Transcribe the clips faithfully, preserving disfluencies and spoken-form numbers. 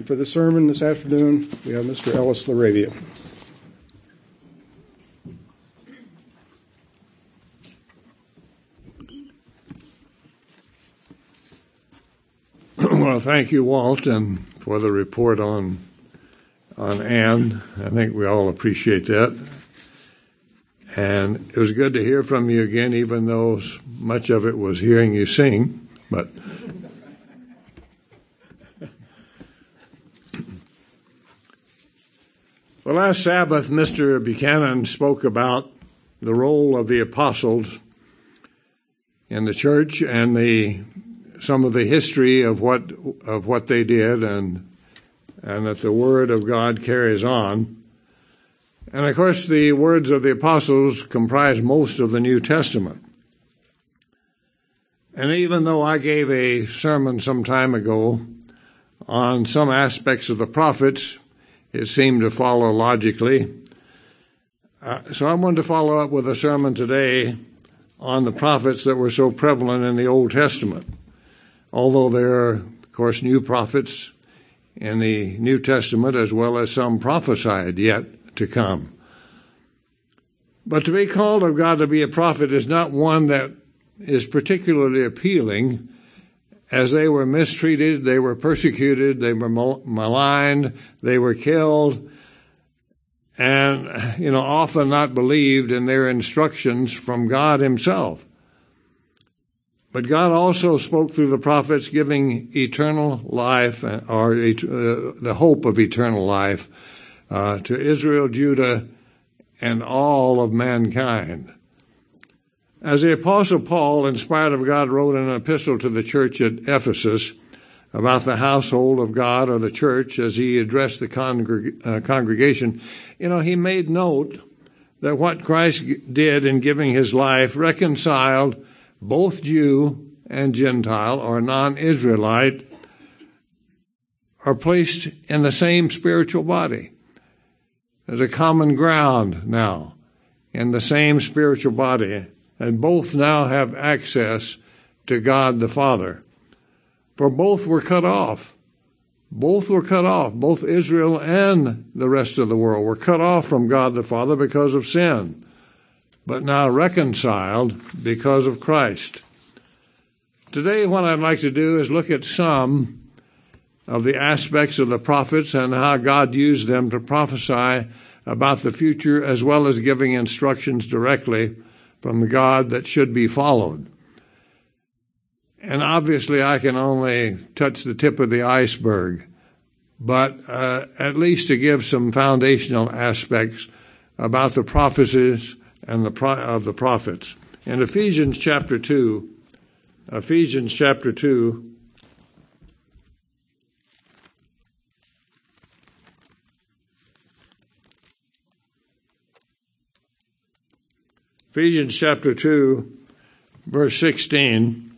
And for the sermon this afternoon, we have Mister Ellis Laravia. Well, thank you, Walt, and for the report on on Ann. I think we all appreciate that. And it was good to hear from you again, even though much of it was hearing you sing. But well, last Sabbath, Mister Buchanan spoke about the role of the apostles in the church and the some of the history of what of what they did, and and that the Word of God carries on. And of course, the words of the apostles comprise most of the New Testament. And even though I gave a sermon some time ago on some aspects of the prophets, it seemed to follow logically. Uh, so I wanted to follow up with a sermon today on the prophets that were so prevalent in the Old Testament. Although there are, of course, new prophets in the New Testament, as well as some prophesied yet to come. But to be called of God to be a prophet is not one that is particularly appealing, as they were mistreated, they were persecuted, they were maligned, they were killed, and, you know, often not believed in their instructions from God himself. But God also spoke through the prophets, giving eternal life, or uh, the hope of eternal life, uh, to Israel, Judah, and all of mankind. As the Apostle Paul, inspired of God, wrote an epistle to the church at Ephesus about the household of God, or the church, as he addressed the congreg- uh, congregation, you know, he made note that what Christ did in giving his life reconciled both Jew and Gentile, or non-Israelite, are placed in the same spiritual body. There's a common ground now in the same spiritual body, and both now have access to God the Father. For both were cut off. Both were cut off. Both Israel and the rest of the world were cut off from God the Father because of sin, but now reconciled because of Christ. Today, what I'd like to do is look at some of the aspects of the prophets and how God used them to prophesy about the future, as well as giving instructions directly from God that should be followed. And obviously, I can only touch the tip of the iceberg, but uh, at least to give some foundational aspects about the prophecies and the pro- of the prophets. In Ephesians chapter two, Ephesians chapter two, Ephesians chapter two, verse sixteen,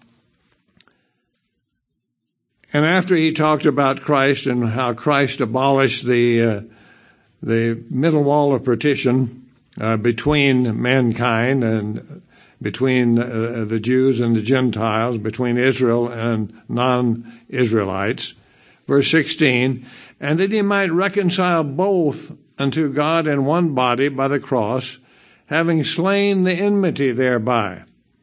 and after he talked about Christ and how Christ abolished the uh, the middle wall of partition Uh, between mankind and between uh, the Jews and the Gentiles, between Israel and non-Israelites. Verse sixteen, and that he might reconcile both unto God in one body by the cross, having slain the enmity thereby,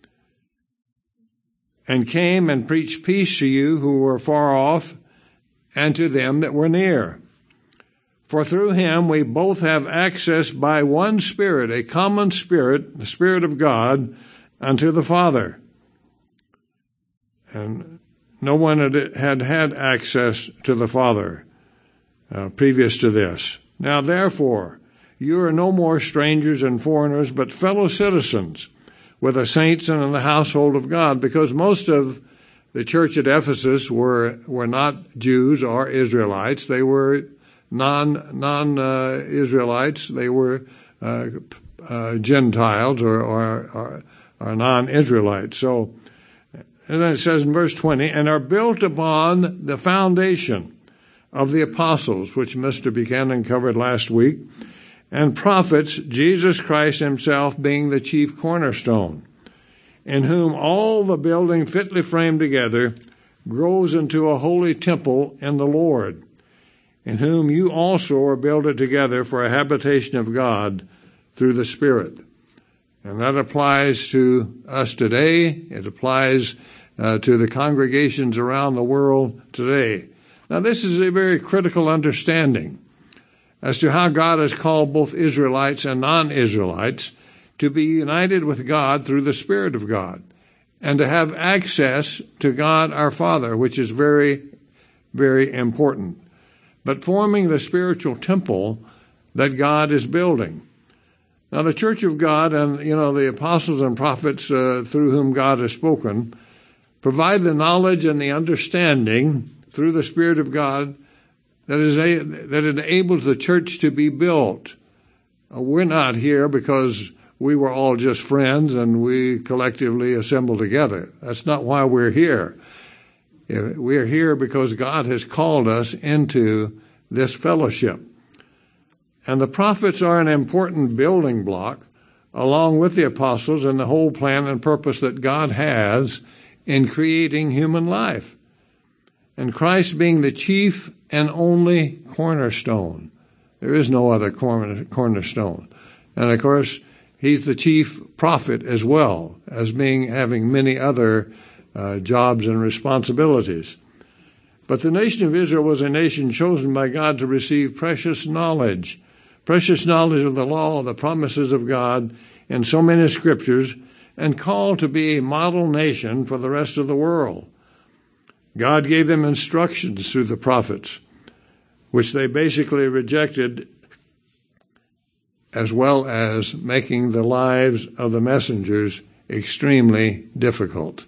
and came and preached peace to you who were far off, and to them that were near. For through him we both have access by one Spirit, a common Spirit, the Spirit of God, unto the Father. And no one had had, had access to the Father uh, previous to this. Now therefore, you are no more strangers and foreigners, but fellow citizens with the saints and in the household of God, because most of the church at Ephesus were, were not Jews or Israelites. They were non non uh, Israelites. They were uh, uh, Gentiles or, or, or, or non-Israelites. So, and then it says in verse twenty, and are built upon the foundation of the apostles, which Mister Buchanan covered last week, and prophets, Jesus Christ himself being the chief cornerstone, in whom all the building fitly framed together grows into a holy temple in the Lord, in whom you also are builded together for a habitation of God through the Spirit. And that applies to us today. It applies uh, to the congregations around the world today. Now, this is a very critical understanding as to how God has called both Israelites and non-Israelites to be united with God through the Spirit of God and to have access to God our Father, which is very, very important. But forming the spiritual temple that God is building. Now, the Church of God and, you know, the apostles and prophets uh, through whom God has spoken provide the knowledge and the understanding through the Spirit of God that is a, that enables the church to be built. Uh, we're not here because we were all just friends and we collectively assembled together. That's not why we're here. We're here because God has called us into this fellowship. And the prophets are an important building block, along with the apostles and the whole plan and purpose that God has in creating human life. And Christ being the chief and only cornerstone. There is no other corner, cornerstone. And of course, he's the chief prophet as well, as being having many other uh, jobs and responsibilities. But the nation of Israel was a nation chosen by God to receive precious knowledge, precious knowledge of the law, the promises of God in so many scriptures, and called to be a model nation for the rest of the world. God gave them instructions through the prophets, which they basically rejected, as well as making the lives of the messengers extremely difficult.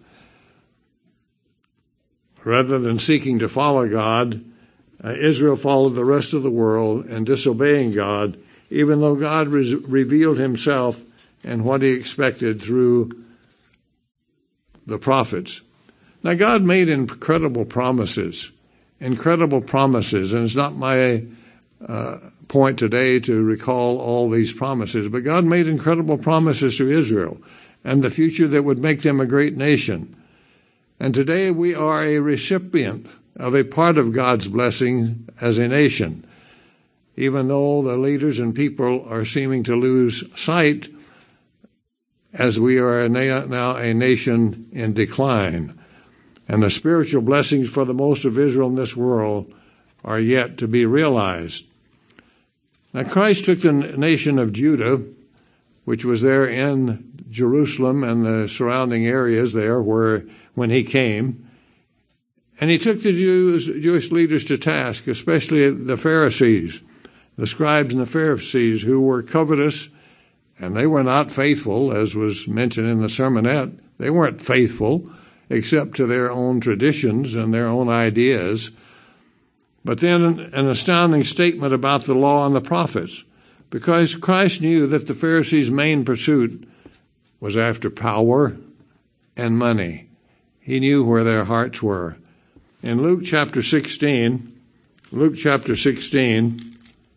Rather than seeking to follow God, uh, Israel followed the rest of the world in disobeying God, even though God re- revealed himself and what he expected through the prophets. Now, God made incredible promises, incredible promises, and it's not my uh, point today to recall all these promises, but God made incredible promises to Israel and the future that would make them a great nation. And today we are a recipient of a part of God's blessing as a nation, even though the leaders and people are seeming to lose sight as we are now a nation in decline. And the spiritual blessings for the most of Israel in this world are yet to be realized. Now, Christ took the nation of Judah, which was there in Jerusalem and the surrounding areas there where when he came, and he took the Jews, Jewish leaders to task, especially the Pharisees, the scribes and the Pharisees, who were covetous, and they were not faithful, as was mentioned in the sermonette. They weren't faithful, except to their own traditions and their own ideas. But then an astounding statement about the law and the prophets, because Christ knew that the Pharisees' main pursuit was after power and money. He knew where their hearts were. In Luke chapter sixteen, Luke chapter sixteen,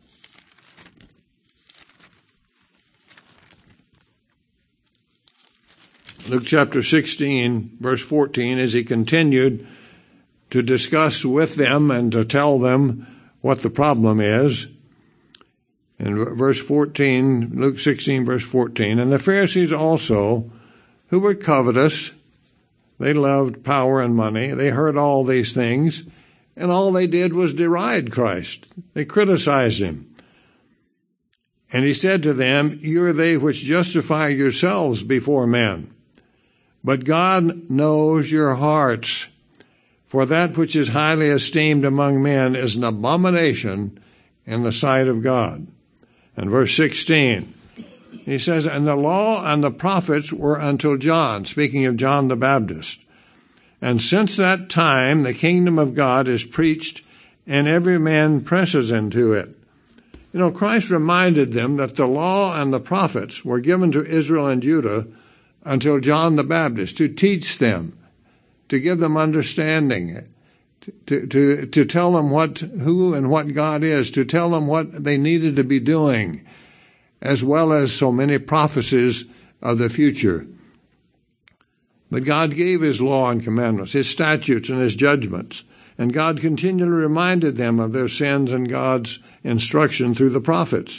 Luke chapter sixteen, verse fourteen, as he continued to discuss with them and to tell them what the problem is. In verse fourteen, Luke sixteen, verse fourteen, and the Pharisees also, who were covetous, they loved power and money, they heard all these things, and all they did was deride Christ. They criticized him. And he said to them, you are they which justify yourselves before men. But God knows your hearts, for that which is highly esteemed among men is an abomination in the sight of God. And verse sixteen, he says, and the law and the prophets were until John, speaking of John the Baptist. And since that time the kingdom of God is preached, and every man presses into it. You know, Christ reminded them that the law and the prophets were given to Israel and Judah until John the Baptist, to teach them, to give them understanding, to, to, to tell them what, who and what God is, to tell them what they needed to be doing, as well as so many prophecies of the future. But God gave his law and commandments, his statutes and his judgments, And God continually reminded them of their sins and God's instruction through the prophets.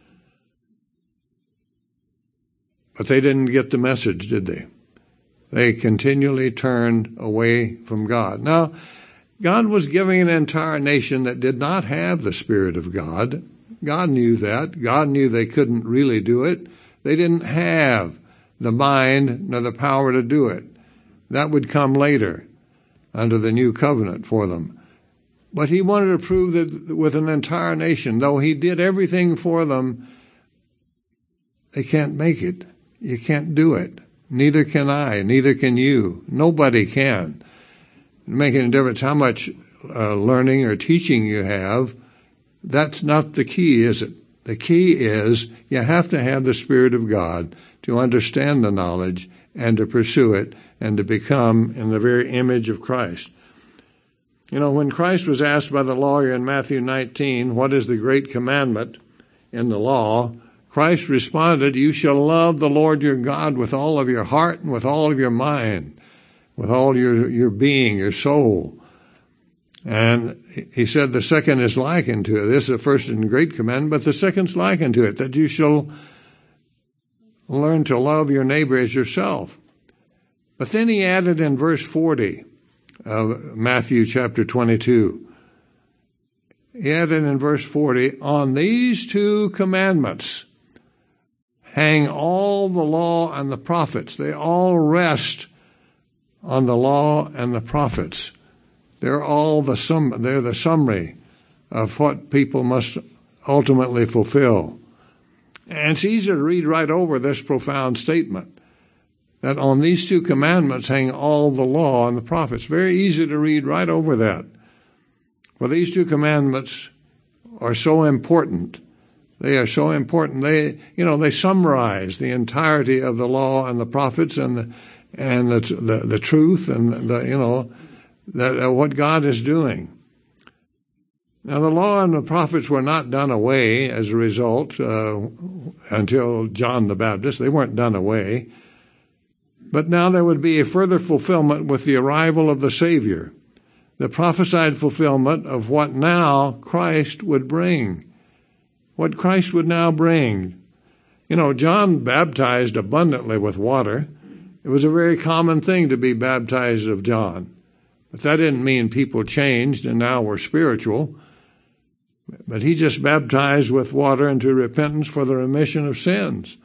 But they didn't get the message, did they? They continually turned away from God. Now, God was giving an entire nation that did not have the Spirit of God. God knew that. God knew they couldn't really do it. They didn't have the mind nor the power to do it. That would come later under the new covenant for them. But he wanted to prove that with an entire nation, though he did everything for them, they can't make it. You can't do it. Neither can I. Neither can you. Nobody can. Make any difference how much uh, learning or teaching you have. That's not the key, is it? The key is you have to have the Spirit of God to understand the knowledge and to pursue it and to become in the very image of Christ. You know, when Christ was asked by the lawyer in Matthew nineteen, what is the great commandment in the law? Christ responded, you shall love the Lord your God with all of your heart and with all of your mind, with all your, your being, your soul. And he said the second is likened to it. This is the first and great commandment, but the second's likened to it, that you shall learn to love your neighbor as yourself. But then he added in verse forty of Matthew chapter twenty-two, he added in verse forty, on these two commandments hang all the law and the prophets. They all rest on the law and the prophets. They're all the sum, they're the summary of what people must ultimately fulfill. And it's easy to read right over this profound statement, that on these two commandments hang all the law and the prophets. Very easy to read right over that. For these two commandments are so important. They are so important. They, you know, they summarize the entirety of the law and the prophets and the, and the, the, the truth and the, you know, that uh, what God is doing. Now, the law and the prophets were not done away as a result uh, until John the Baptist. They weren't done away. But now there would be a further fulfillment with the arrival of the Savior, the prophesied fulfillment of what now Christ would bring. What Christ would now bring. You know, John baptized abundantly with water. It was a very common thing to be baptized of John. But that didn't mean people changed and now were spiritual. But he just baptized with water into repentance for the remission of sins.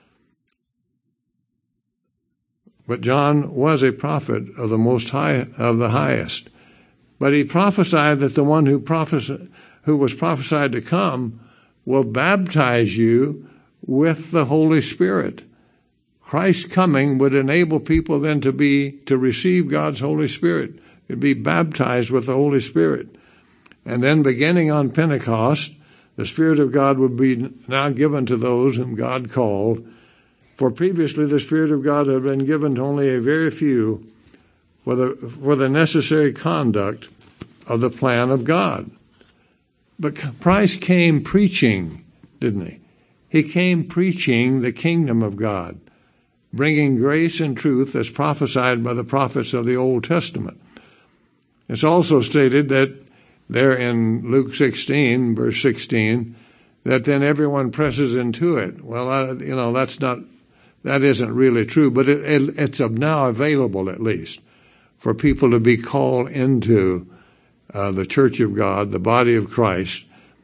But John was a prophet of the most high, of the highest. But he prophesied that the one who prophesied, who was prophesied to come will baptize you with the Holy Spirit. Christ's coming would enable people then to be, to receive God's Holy Spirit, to be baptized with the Holy Spirit. And then beginning on Pentecost, the Spirit of God would be now given to those whom God called. For previously the Spirit of God had been given to only a very few for the, for the necessary conduct of the plan of God. But Christ came preaching, didn't he? He came preaching the kingdom of God, bringing grace and truth as prophesied by the prophets of the Old Testament. It's also stated that there in Luke sixteen, verse sixteen, that then everyone presses into it. Well, I, you know, that's not, that isn't really true, but it, it, it's now available at least for people to be called into uh, the church of God, the body of Christ.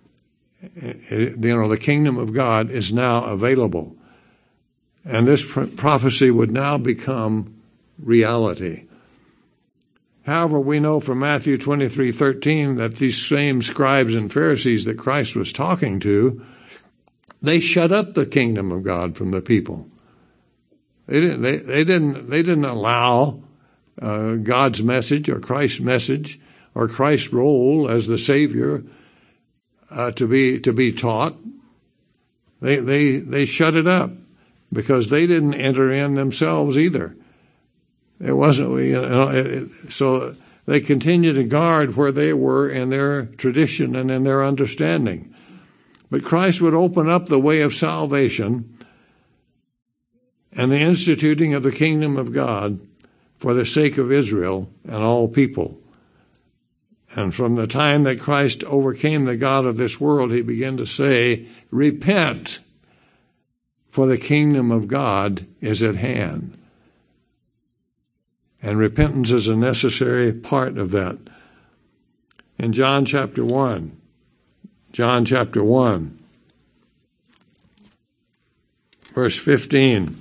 It, you know, the kingdom of God is now available. And this pr- prophecy would now become reality. However, we know from Matthew twenty-three thirteen that these same scribes and Pharisees that Christ was talking to, they shut up the kingdom of God from the people. They didn't, they, they didn't, they didn't allow uh, God's message or Christ's message or Christ's role as the Savior uh, to be to be taught. They they they shut it up because they didn't enter in themselves either. It wasn't, you know, it, it, so they continued to guard where they were in their tradition and in their understanding. But Christ would open up the way of salvation and the instituting of the kingdom of God for the sake of Israel and all people. And from the time that Christ overcame the god of this world, he began to say, repent, for the kingdom of God is at hand. And repentance is a necessary part of that. In John chapter one, John chapter one, verse fifteen.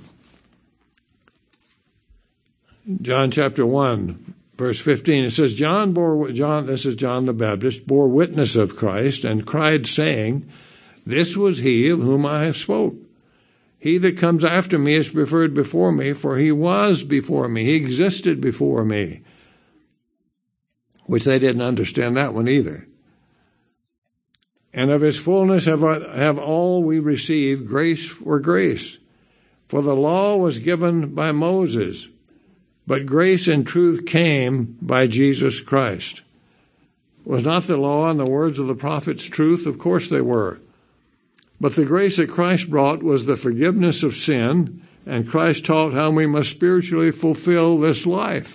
John chapter one, verse fifteen, it says, John bore, John, this is John the Baptist, bore witness of Christ and cried, saying, this was he of whom I have spoke. He that comes after me is preferred before me, for he was before me. He existed before me. Which they didn't understand that one either. And of his fullness have, have all we received grace for grace. For the law was given by Moses, but grace and truth came by Jesus Christ. Was not the law and the words of the prophets truth? Of course they were. But the grace that Christ brought was the forgiveness of sin, and Christ taught how we must spiritually fulfill this life.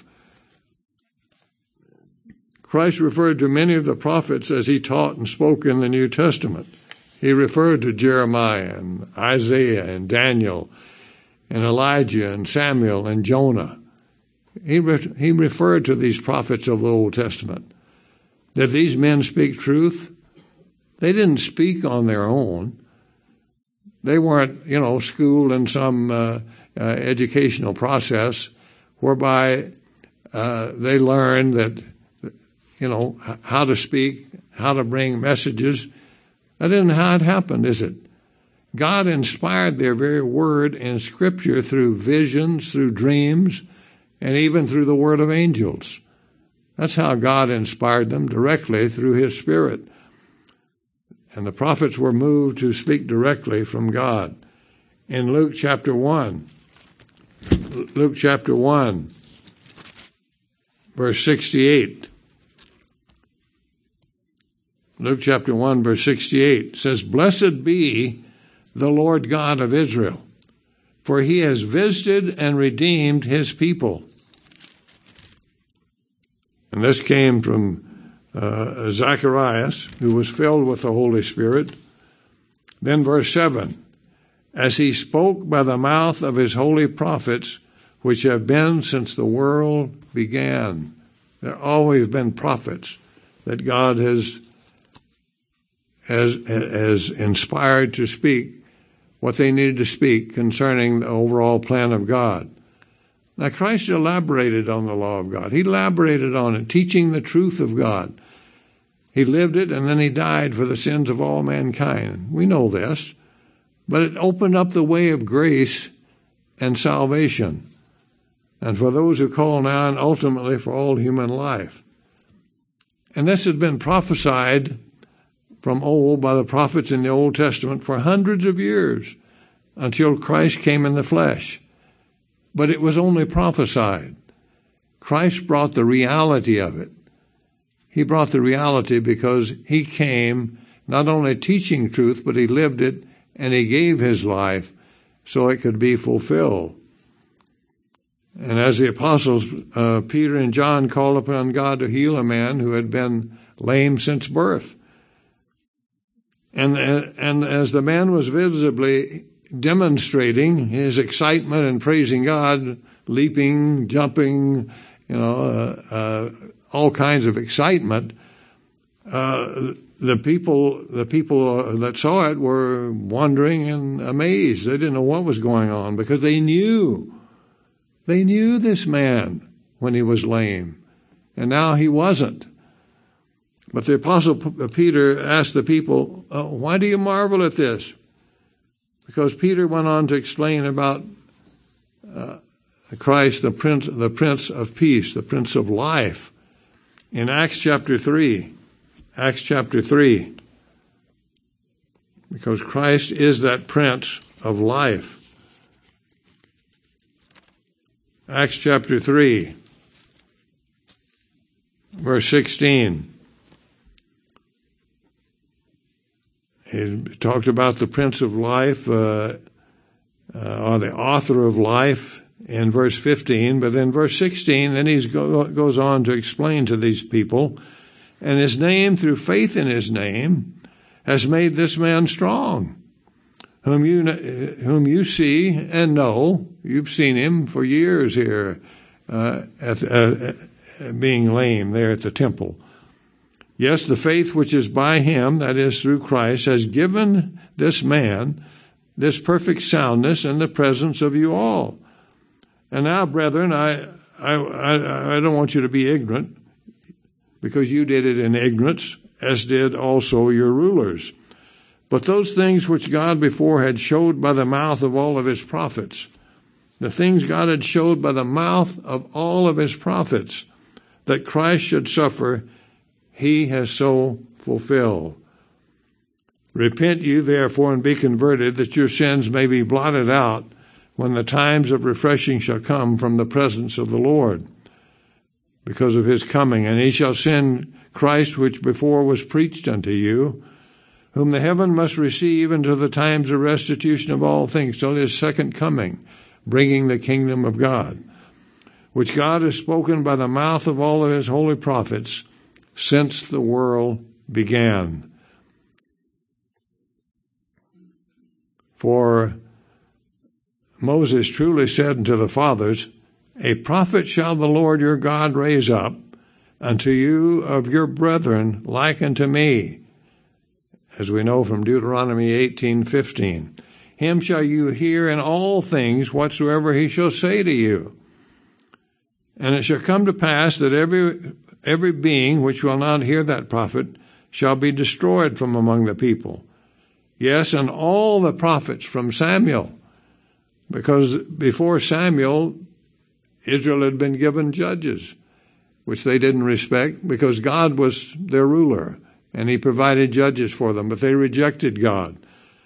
Christ referred to many of the prophets as he taught and spoke in the New Testament. He referred to Jeremiah and Isaiah and Daniel and Elijah and Samuel and Jonah. He, re- he referred to these prophets of the Old Testament. Did these men speak truth? They didn't speak on their own. They weren't, you know, schooled in some uh, uh, educational process whereby uh, they learned that, you know, how to speak, how to bring messages. That isn't how it happened, is it? God inspired their very word in Scripture through visions, through dreams, and even through the word of angels. That's how God inspired them, directly through his Spirit. And the prophets were moved to speak directly from God. In Luke chapter one, Luke chapter one, verse sixty-eight. Luke chapter one, verse sixty-eight says, blessed be the Lord God of Israel, for he has visited and redeemed his people. And this came from uh, Zacharias, who was filled with the Holy Spirit. Then verse seven, as he spoke by the mouth of his holy prophets, which have been since the world began. There have always been prophets that God has, has, has inspired to speak what they needed to speak concerning the overall plan of God. Now, Christ elaborated on the law of God. He elaborated on it, teaching the truth of God. He lived it, and then he died for the sins of all mankind. We know this. But it opened up the way of grace and salvation, and for those who call now, and ultimately for all human life. And this had been prophesied from old by the prophets in the Old Testament for hundreds of years until Christ came in the flesh. But it was only prophesied. Christ brought the reality of it. He brought the reality because he came not only teaching truth, but he lived it, and he gave his life so it could be fulfilled. And as the apostles, uh, Peter and John called upon God to heal a man who had been lame since birth. And, and as the man was visibly demonstrating his excitement and praising God, leaping, jumping, you know, uh, uh, all kinds of excitement, uh, the people, the people that saw it were wondering and amazed. They didn't know what was going on because they knew, they knew this man when he was lame, and now he wasn't. But the apostle Peter asked the people, oh, why do you marvel at this? Because Peter went on to explain about uh, Christ, the prince, the Prince of Peace, the Prince of Life, in Acts chapter three. Acts chapter three. Because Christ is that Prince of Life. Acts chapter three, verse sixteen. He talked about the Prince of Life, uh, uh, or the author of life, in verse fifteen. But in verse sixteen, then he go, goes on to explain to these people and his name, through faith in his name, has made this man strong, whom you whom you see and know. You've seen him for years here, uh, at, uh, being lame there at the temple. Yes, the faith which is by him, that is through Christ, has given this man this perfect soundness in the presence of you all. And now, brethren, I, I, I, I don't want you to be ignorant, because you did it in ignorance, as did also your rulers. But those things which God before had showed by the mouth of all of his prophets, the things God had showed by the mouth of all of his prophets, that Christ should suffer, he has so fulfilled. Repent you therefore and be converted, that your sins may be blotted out, when the times of refreshing shall come from the presence of the Lord, because of his coming. And he shall send Christ, which before was preached unto you, whom the heaven must receive until the times of restitution of all things, till his second coming, bringing the kingdom of God, which God has spoken by the mouth of all of his holy prophets since the world began. For Moses truly said unto the fathers, a prophet shall the Lord your God raise up unto you of your brethren like unto me, as we know from Deuteronomy eighteen fifteen. Him shall you hear in all things whatsoever he shall say to you. And it shall come to pass that every every being which will not hear that prophet shall be destroyed from among the people. Yes, and all the prophets from Samuel, because before Samuel, Israel had been given judges, which they didn't respect, because God was their ruler, and he provided judges for them, but they rejected God.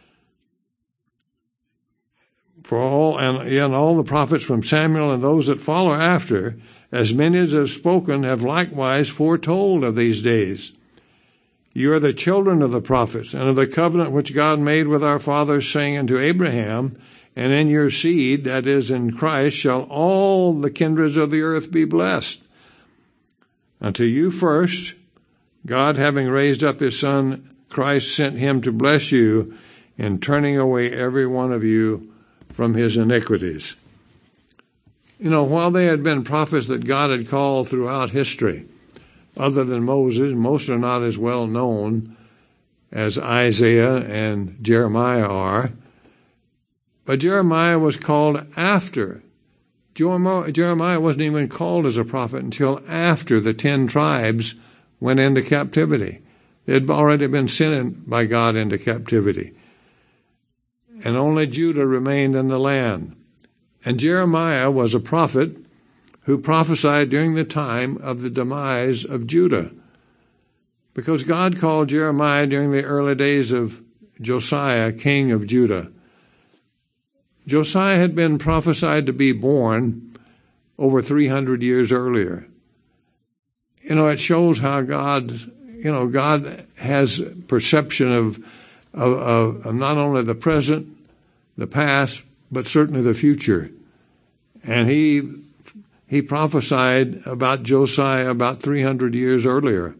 For all, and, and all the prophets from Samuel and those that follow after, as many as have spoken, have likewise foretold of these days. You are the children of the prophets, and of the covenant which God made with our fathers, saying unto Abraham, and in your seed, that is, in Christ, shall all the kindreds of the earth be blessed. Unto you first, God, having raised up his Son, Christ, sent him to bless you in turning away every one of you from his iniquities. You know, while they had been prophets that God had called throughout history, other than Moses, most are not as well known as Isaiah and Jeremiah are. But Jeremiah was called after. Jeremiah wasn't even called as a prophet until after the ten tribes went into captivity. They had already been sent by God into captivity. And only Judah remained in the land. And Jeremiah was a prophet who prophesied during the time of the demise of Judah. Because God called Jeremiah during the early days of Josiah, king of Judah. Josiah had been prophesied to be born over three hundred years earlier. You know, it shows how God, you know, God has perception of, of, of, of not only the present, the past, but certainly the future. And he he prophesied about Josiah about three hundred years earlier.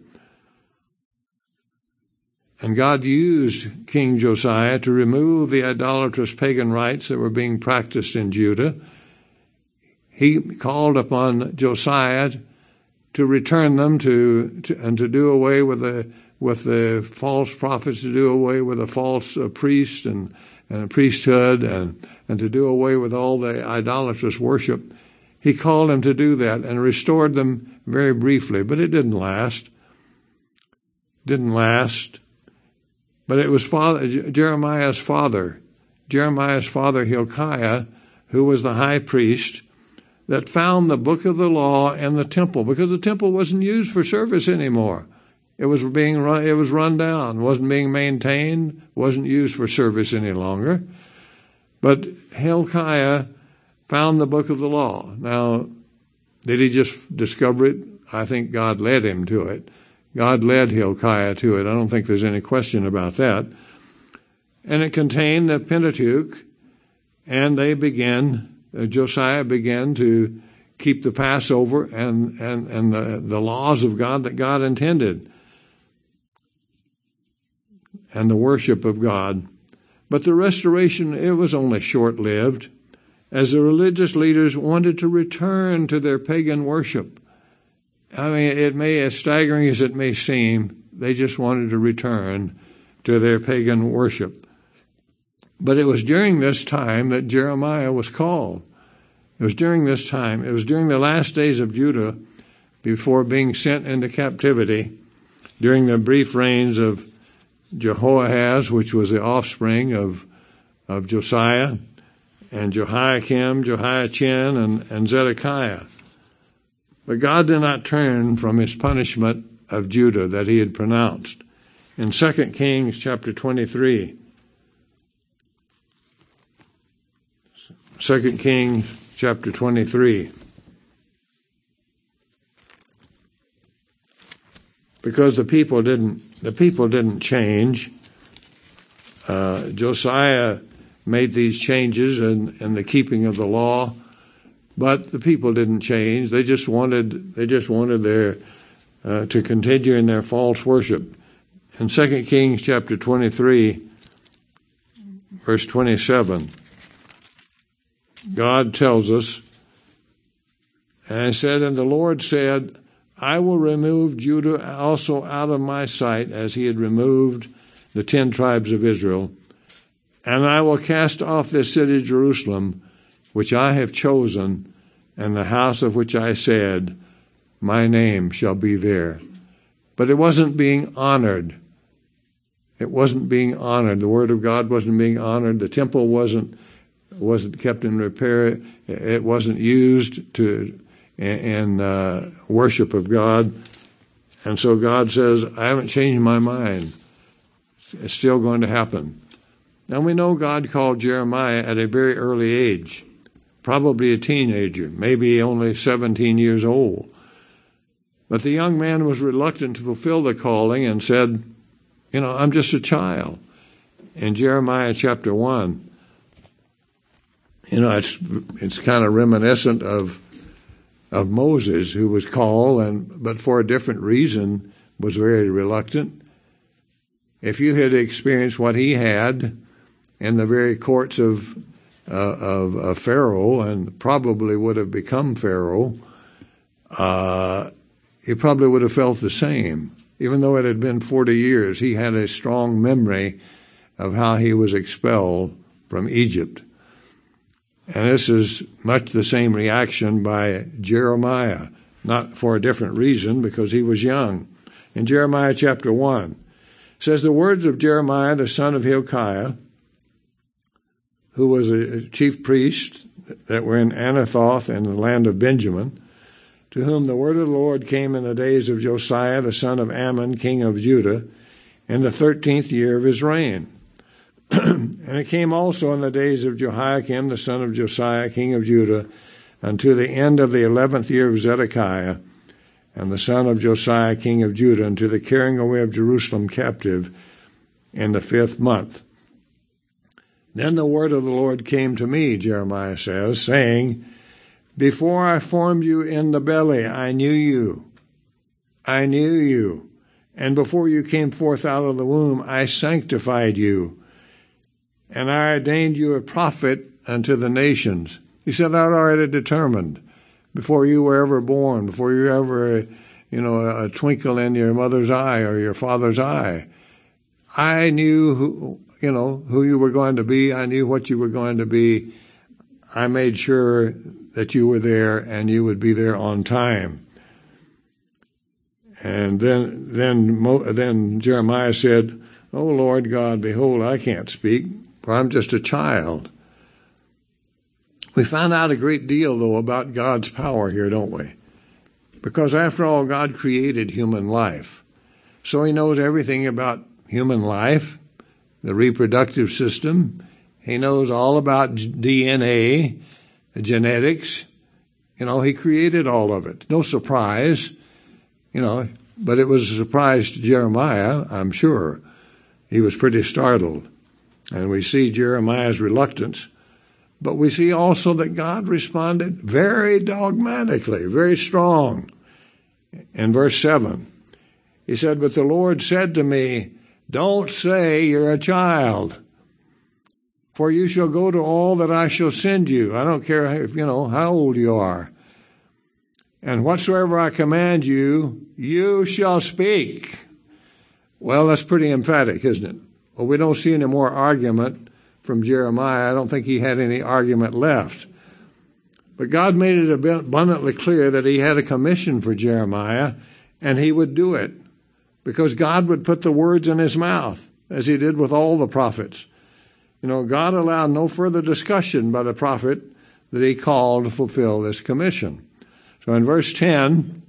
And God used King Josiah to remove the idolatrous pagan rites that were being practiced in Judah. He called upon Josiah to return them to, to and to do away with the with the false prophets, to do away with the false uh, priest and, and priesthood, and, and to do away with all the idolatrous worship. He called him to do that and restored them very briefly, but it didn't last. Didn't last. But it was father, Jeremiah's father, Jeremiah's father Hilkiah, who was the high priest, that found the book of the law in the temple, because the temple wasn't used for service anymore. It was being run, it was run down, wasn't being maintained, wasn't used for service any longer. But Hilkiah found the book of the law. Now, did he just discover it? I think God led him to it. God led Hilkiah to it. I don't think there's any question about that. And it contained the Pentateuch, and they began, uh, Josiah began to keep the Passover and, and, and the, the laws of God that God intended. and the worship of God. But the restoration, it was only short-lived, as the religious leaders wanted to return to their pagan worship. I mean, it may, as staggering as it may seem, they just wanted to return to their pagan worship. But it was during this time that Jeremiah was called. It was during this time, it was during the last days of Judah, before being sent into captivity, during the brief reigns of Jehoahaz, which was the offspring of, of Josiah, and Jehoiakim, Jehoiachin, and, and Zedekiah. But God did not turn from his punishment of Judah that he had pronounced. In Second Kings chapter twenty-three, Second Kings chapter twenty-three, because the people didn't, the people didn't change. Uh, Josiah made these changes in, in the keeping of the law, but the people didn't change. They just wanted, they just wanted their uh, to continue in their false worship. In Second Kings chapter twenty-three, verse twenty-seven, God tells us, and I said, and the Lord said, I will remove Judah also out of my sight, as he had removed the ten tribes of Israel, and I will cast off this city Jerusalem, which I have chosen, and the house of which I said, my name shall be there. But it wasn't being honored. It wasn't being honored. The word of God wasn't being honored. The temple wasn't wasn't kept in repair. It wasn't used to in uh, worship of God. And so God says, I haven't changed my mind. It's still going to happen. Now we know God called Jeremiah at a very early age, probably a teenager, maybe only seventeen years old. But the young man was reluctant to fulfill the calling and said, you know, I'm just a child. In Jeremiah chapter one, you know, it's it's kind of reminiscent of of Moses, who was called, and but for a different reason was very reluctant. If you had experienced what he had in the very courts of uh, of, of Pharaoh, and probably would have become Pharaoh, uh, he probably would have felt the same. Even though it had been forty years, he had a strong memory of how he was expelled from Egypt. And this is much the same reaction by Jeremiah, not for a different reason, because he was young. In Jeremiah chapter one, it says, the words of Jeremiah, the son of Hilkiah, who was a chief priest that were in Anathoth in the land of Benjamin, to whom the word of the Lord came in the days of Josiah, the son of Ammon, king of Judah, in the thirteenth year of his reign. And it came also in the days of Jehoiakim, the son of Josiah, king of Judah, unto the end of the eleventh year of Zedekiah, and the son of Josiah, king of Judah, unto the carrying away of Jerusalem captive in the fifth month. Then the word of the Lord came to me, Jeremiah says, saying, before I formed you in the belly, I knew you. I knew you. And before you came forth out of the womb, I sanctified you. And I ordained you a prophet unto the nations. He said, I'd already determined before you were ever born, before you were ever, you know, a twinkle in your mother's eye or your father's eye. I knew who, you know, who you were going to be. I knew what you were going to be. I made sure that you were there and you would be there on time. And then, then, then Jeremiah said, O Lord God, behold, I can't speak, for I'm just a child. We found out a great deal, though, about God's power here, don't we? Because after all, God created human life. So he knows everything about human life, the reproductive system. He knows all about D N A, genetics. You know, he created all of it. No surprise, you know, but it was a surprise to Jeremiah, I'm sure. He was pretty startled. And we see Jeremiah's reluctance. But we see also that God responded very dogmatically, very strong. In verse seven, he said, but the Lord said to me, Don't say you're a child, for you shall go to all that I shall send you. I don't care if, you know, how old you are. And whatsoever I command you, you shall speak. Well, that's pretty emphatic, isn't it? Well, we don't see any more argument from Jeremiah. I don't think he had any argument left. But God made it abundantly clear that he had a commission for Jeremiah, and he would do it, because God would put the words in his mouth, as he did with all the prophets. You know, God allowed no further discussion by the prophet that he called to fulfill this commission. So in verse ten,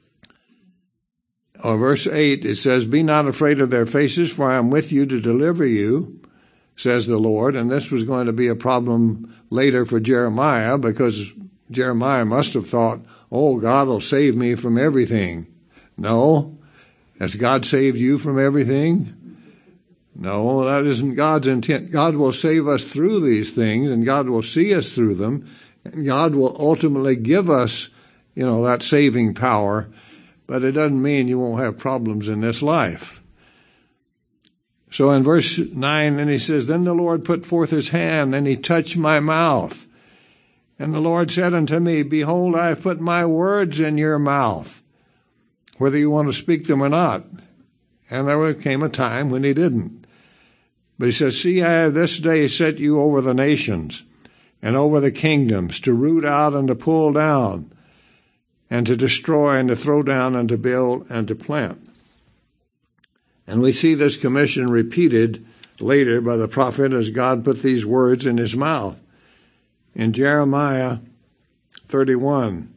or verse eight, it says, "Be not afraid of their faces, for I am with you to deliver you, says the Lord." And this was going to be a problem later for Jeremiah, because Jeremiah must have thought, oh, God will save me from everything. No. Has God saved you from everything? No, that isn't God's intent. God will save us through these things, and God will see us through them, and God will ultimately give us, you know, that saving power, but it doesn't mean you won't have problems in this life. So in verse nine, then he says, "Then the Lord put forth his hand, and he touched my mouth. And the Lord said unto me, Behold, I have put my words in your mouth, whether you want to speak them or not." And there came a time when he didn't. But he says, "See, I have this day set you over the nations and over the kingdoms, to root out and to pull down, and to destroy and to throw down and to build and to plant." And we see this commission repeated later by the prophet as God put these words in his mouth. In Jeremiah thirty-one,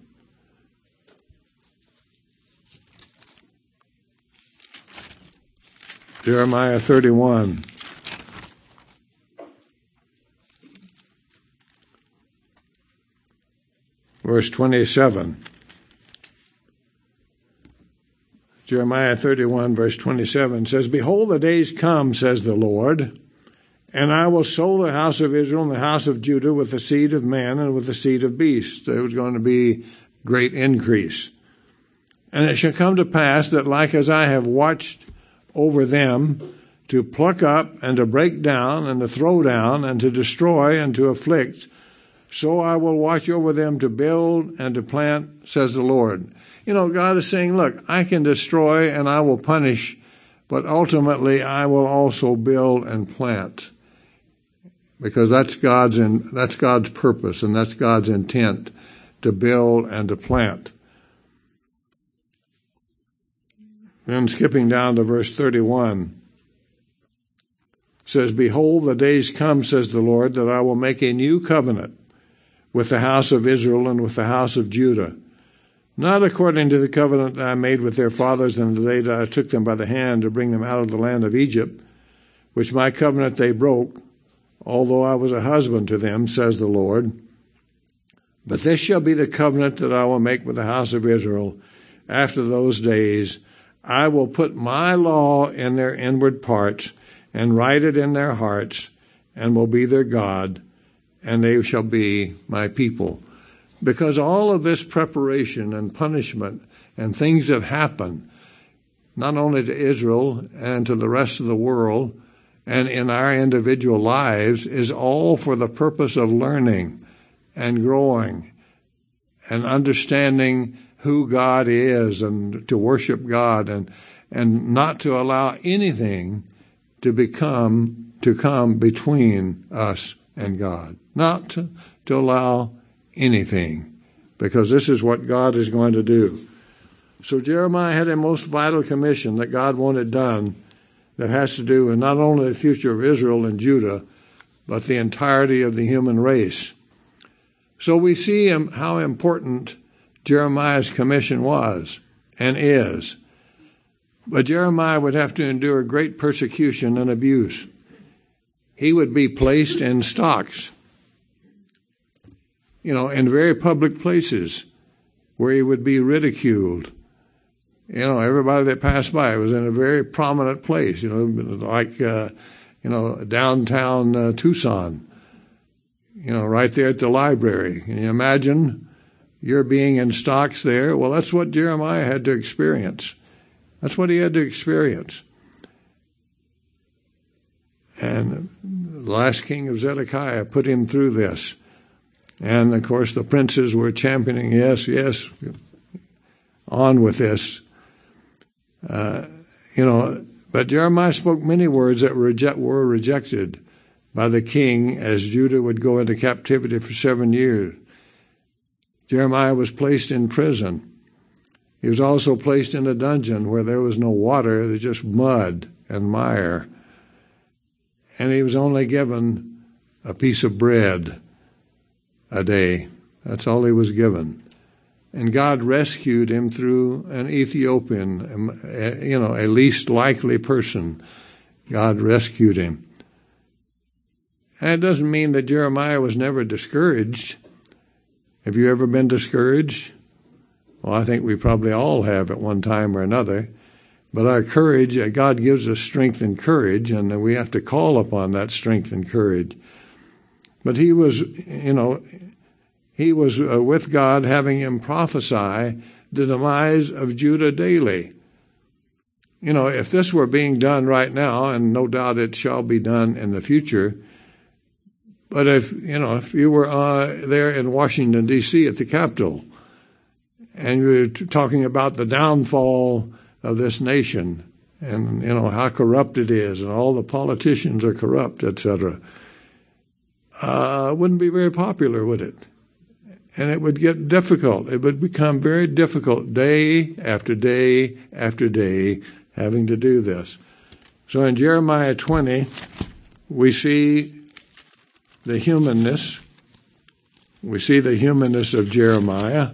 Jeremiah thirty-one, verse twenty-seven. Jeremiah thirty-one, verse twenty-seven says, "Behold, the days come, says the Lord, and I will sow the house of Israel and the house of Judah with the seed of man and with the seed of beasts." There was going to be great increase. "And it shall come to pass that like as I have watched over them to pluck up and to break down and to throw down and to destroy and to afflict, so I will watch over them to build and to plant, says the Lord." You know, God is saying, look, I can destroy and I will punish, but ultimately I will also build and plant. Because that's God's in, that's God's purpose, and that's God's intent, to build and to plant. Then skipping down to verse thirty-one, says, "Behold, the days come, says the Lord, that I will make a new covenant with the house of Israel and with the house of Judah, not according to the covenant that I made with their fathers in the day that I took them by the hand to bring them out of the land of Egypt, which my covenant they broke, although I was a husband to them, says the Lord. But this shall be the covenant that I will make with the house of Israel after those days. I will put my law in their inward parts and write it in their hearts, and will be their God, and they shall be my people." Because all of this preparation and punishment and things that happen, not only to Israel and to the rest of the world and in our individual lives, is all for the purpose of learning and growing and understanding who God is, and to worship God, and and not to allow anything to become to come between us and God. Not to, to allow anything, because this is what God is going to do. So Jeremiah had a most vital commission that God wanted done, that has to do with not only the future of Israel and Judah, but the entirety of the human race. So we see how important Jeremiah's commission was and is. But Jeremiah would have to endure great persecution and abuse. He would be placed in stocks, you know, in very public places where he would be ridiculed. You know, everybody that passed by was in a very prominent place, you know, like, uh, you know, downtown uh, Tucson, you know, right there at the library. Can you imagine you're being in stocks there? Well, that's what Jeremiah had to experience. That's what he had to experience. And the last king of Zedekiah put him through this. And, of course, the princes were championing, yes, yes, on with this. Uh, you know, but Jeremiah spoke many words that reject, were rejected by the king as Judah would go into captivity for seven years. Jeremiah was placed in prison. He was also placed in a dungeon where there was no water, there was just mud and mire. And he was only given a piece of bread a day. That's all he was given. And God rescued him through an Ethiopian, you know, a least likely person. God rescued him. And it doesn't mean that Jeremiah was never discouraged. Have you ever been discouraged? Well, I think we probably all have at one time or another. But our courage, God gives us strength and courage, and we have to call upon that strength and courage. But he was, you know, he was uh, with God, having him prophesy the demise of Judah daily. You know, if this were being done right now, and no doubt it shall be done in the future, but if, you know, if you were uh, there in Washington, D C at the Capitol, and you were talking about the downfall of this nation, and, you know, how corrupt it is, and all the politicians are corrupt, et cetera, uh, wouldn't be very popular, would it? And it would get difficult. It would become very difficult day after day after day having to do this. So in Jeremiah twenty, we see the humanness. We see the humanness of Jeremiah.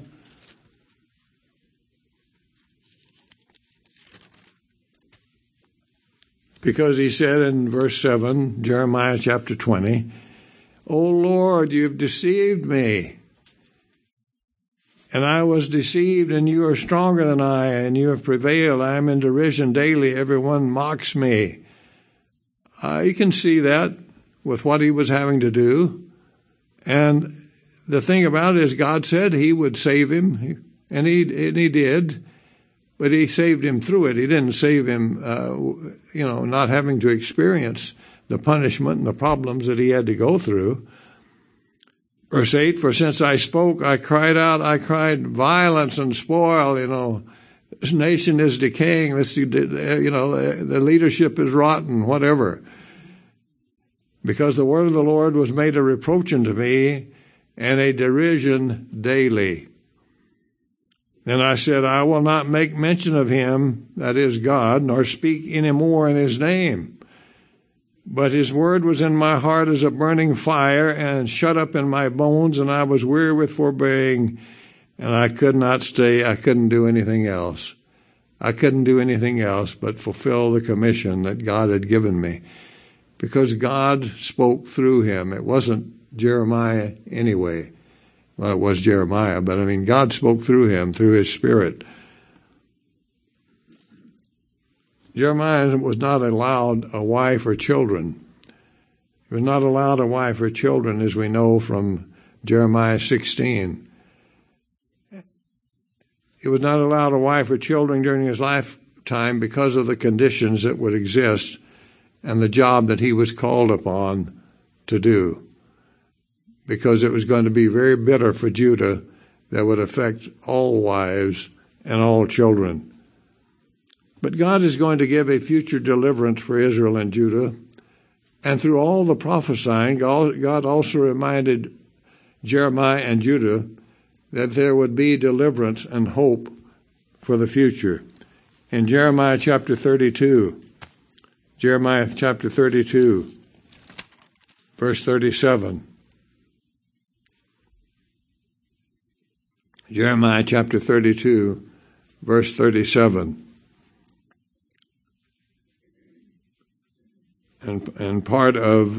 Because he said in verse seven, Jeremiah chapter twenty, O Lord, you've deceived me. And I was deceived, and you are stronger than I, and you have prevailed. I am in derision daily. Everyone mocks me. Uh, you can see that with what he was having to do. And the thing about it is God said he would save him, and he, and he did. But he saved him through it. He didn't save him, uh, you know, not having to experience the punishment and the problems that he had to go through. Verse eight, for since I spoke, I cried out, I cried violence and spoil, you know. This nation is decaying, this, you know, the leadership is rotten, whatever. Because the word of the Lord was made a reproach unto me and a derision daily. Then I said, I will not make mention of him, that is God, nor speak any more in his name. But his word was in my heart as a burning fire, and shut up in my bones, and I was weary with forbearing, and I could not stay. I couldn't do anything else. I couldn't do anything else but fulfill the commission that God had given me, because God spoke through him. It wasn't Jeremiah anyway. Well, it was Jeremiah, but I mean, God spoke through him, through his Spirit. Jeremiah was not allowed a wife or children. He was not allowed a wife or children, as we know from Jeremiah sixteen. He was not allowed a wife or children during his lifetime because of the conditions that would exist and the job that he was called upon to do. Because it was going to be very bitter for Judah that would affect all wives and all children. But God is going to give a future deliverance for Israel and Judah. And through all the prophesying, God also reminded Jeremiah and Judah that there would be deliverance and hope for the future. In Jeremiah chapter thirty-two, Jeremiah chapter thirty-two, verse thirty-seven. Jeremiah chapter thirty-two, verse thirty-seven. And, and part of,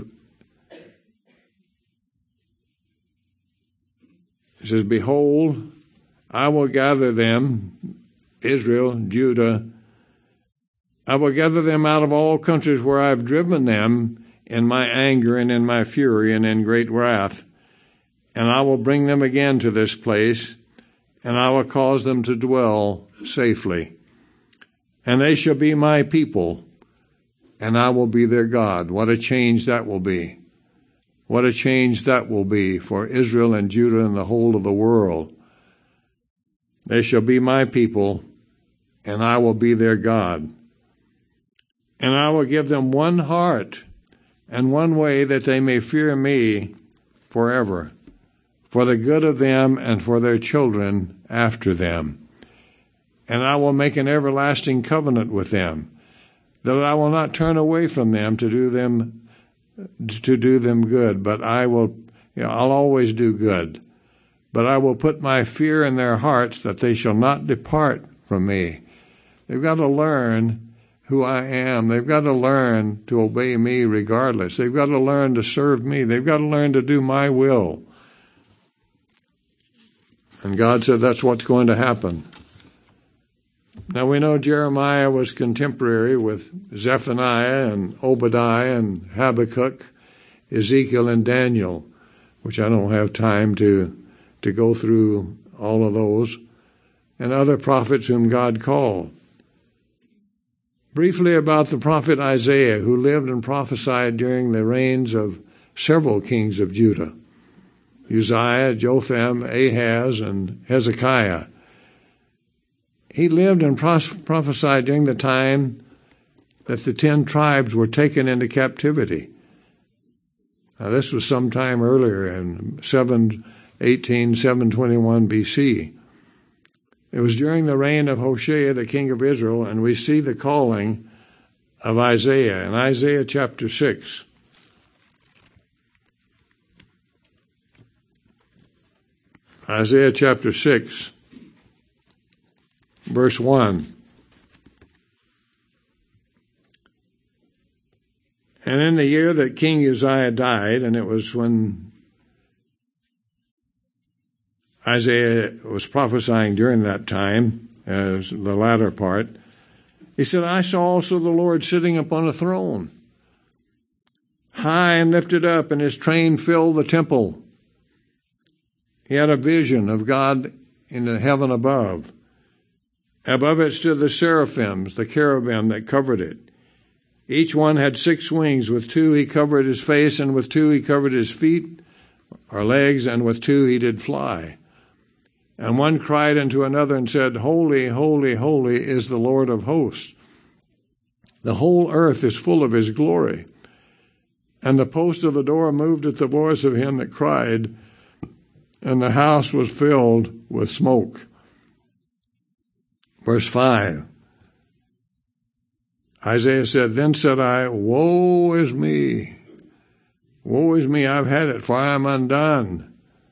it says, behold, I will gather them, Israel, Judah, I will gather them out of all countries where I have driven them in my anger and in my fury and in great wrath. And I will bring them again to this place, and I will cause them to dwell safely. And they shall be my people, and I will be their God. What a change that will be. What a change that will be for Israel and Judah and the whole of the world. They shall be my people, and I will be their God. And I will give them one heart and one way, that they may fear me forever, for the good of them and for their children after them. And I will make an everlasting covenant with them, that I will not turn away from them to do them to do them good, but I will, you know, I'll always do good. But I will put my fear in their hearts, that they shall not depart from me. They've got to learn who I am. They've got to learn to obey me regardless. They've got to learn to serve me. They've got to learn to do my will. And God said that's what's going to happen. Now we know Jeremiah was contemporary with Zephaniah and Obadiah and Habakkuk, Ezekiel and Daniel, which I don't have time to, to go through all of those, and other prophets whom God called. Briefly about the prophet Isaiah, who lived and prophesied during the reigns of several kings of Judah, Uzziah, Jotham, Ahaz, and Hezekiah. He lived and prophesied during the time that the ten tribes were taken into captivity. Now, this was sometime earlier in seven eighteen, seven twenty-one B C. It was during the reign of Hoshea, the king of Israel, and we see the calling of Isaiah in Isaiah chapter six. Isaiah chapter six, verse one. And in the year that King Uzziah died, and it was when Isaiah was prophesying during that time, as the latter part, he said, I saw also the Lord sitting upon a throne, high and lifted up, and his train filled the temple. He had a vision of God in the heaven above. Above it stood the seraphims, the cherubim that covered it. Each one had six wings. With two he covered his face, and with two he covered his feet or legs, and with two he did fly. And one cried unto another and said, Holy, holy, holy is the Lord of hosts. The whole earth is full of his glory. And the post of the door moved at the voice of him that cried, and the house was filled with smoke. Verse five. Isaiah said, Then said I, Woe is me! Woe is me, I've had it, for I am undone.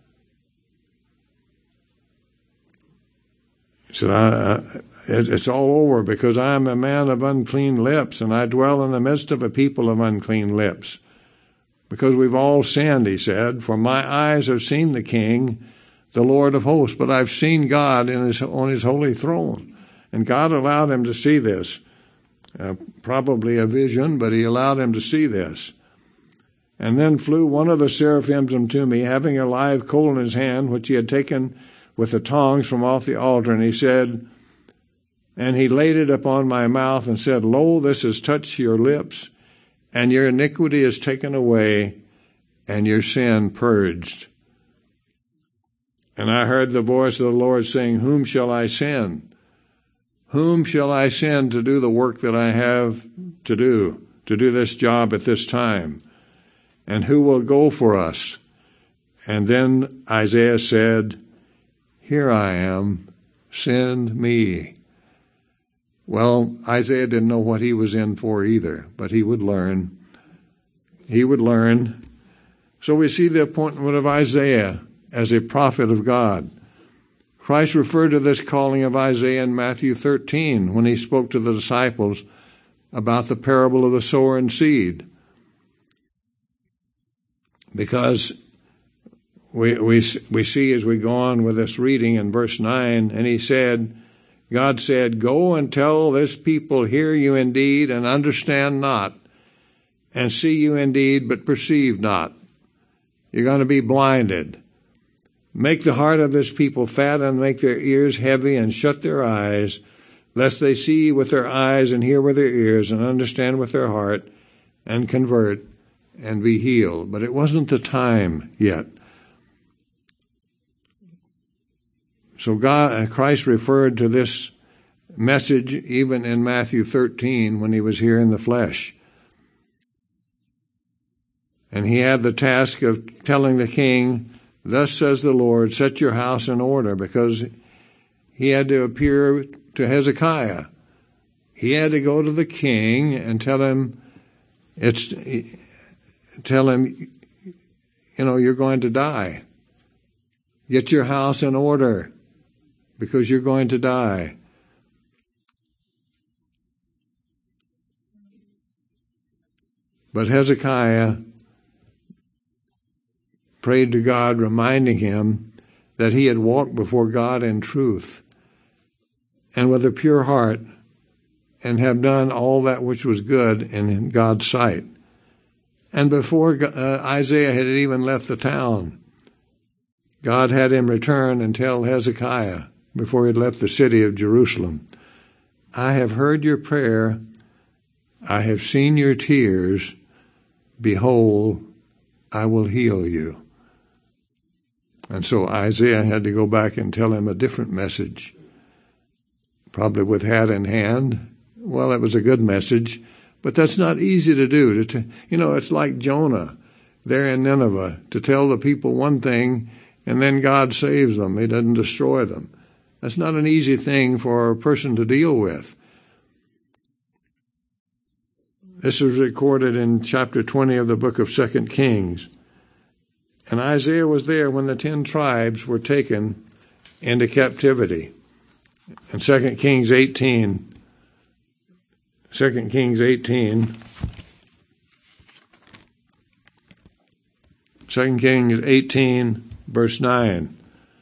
He said, I, I, it, it's all over, because I am a man of unclean lips, and I dwell in the midst of a people of unclean lips. Because we've all sinned, he said, for my eyes have seen the King, the Lord of hosts, but I've seen God in his, on his holy throne. And God allowed him to see this. Uh, probably a vision, but he allowed him to see this. And then flew one of the seraphims unto me, having a live coal in his hand, which he had taken with the tongs from off the altar. And he said, and he laid it upon my mouth and said, Lo, this has touched your lips, and your iniquity is taken away, and your sin purged. And I heard the voice of the Lord saying, Whom shall I send? Whom shall I send to do the work that I have to do, to do this job at this time? And who will go for us? And then Isaiah said, Here I am, send me. Well, Isaiah didn't know what he was in for either, but he would learn. He would learn. So we see the appointment of Isaiah as a prophet of God. Christ referred to this calling of Isaiah in Matthew thirteen when he spoke to the disciples about the parable of the sower and seed. Because we, we, we see as we go on with this reading in verse nine, and he said, God said, Go and tell this people, hear you indeed and understand not, and see you indeed but perceive not. You're going to be blinded. Make the heart of this people fat and make their ears heavy and shut their eyes, lest they see with their eyes and hear with their ears and understand with their heart and convert and be healed. But it wasn't the time yet. So God, Christ referred to this message even in Matthew thirteen when he was here in the flesh. And he had the task of telling the king, "Thus says the Lord, set your house in order," because he had to appear to Hezekiah. He had to go to the king and tell him, it's, tell him, you know, you're going to die. Get your house in order because you're going to die. But Hezekiah prayed to God, reminding him that he had walked before God in truth and with a pure heart, and have done all that which was good in God's sight. And before uh, Isaiah had even left the town, God had him return and tell Hezekiah, before he had left the city of Jerusalem, "I have heard your prayer, I have seen your tears, behold, I will heal you." And so Isaiah had to go back and tell him a different message, probably with hat in hand. Well, it was a good message, but that's not easy to do. To t- you know, it's like Jonah there in Nineveh, to tell the people one thing, and then God saves them. He doesn't destroy them. That's not an easy thing for a person to deal with. This was recorded in chapter twenty of the book of Second Kings. And Isaiah was there when the ten tribes were taken into captivity. In Second Kings eighteen, Second Kings eighteen, Second Kings eighteen, verse nine.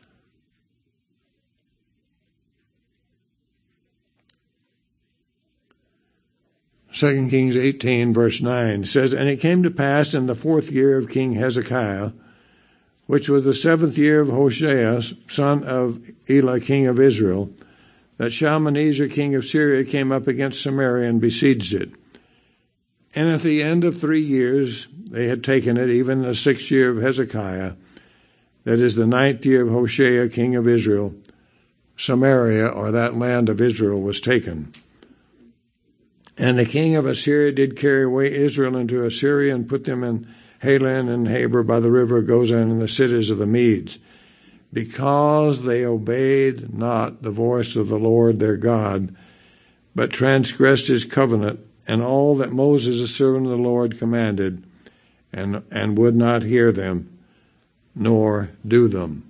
Second Kings eighteen, verse nine says, "And it came to pass in the fourth year of King Hezekiah, which was the seventh year of Hoshea, son of Elah, king of Israel, that Shalmaneser, king of Syria, came up against Samaria and besieged it. And at the end of three years they had taken it, even the sixth year of Hezekiah, that is the ninth year of Hoshea, king of Israel, Samaria, or that land of Israel, was taken. And the king of Assyria did carry away Israel into Assyria and put them in Halan and Habor by the river Gozan in the cities of the Medes, because they obeyed not the voice of the Lord their God, but transgressed his covenant and all that Moses, the servant of the Lord, commanded, and, and would not hear them, nor do them."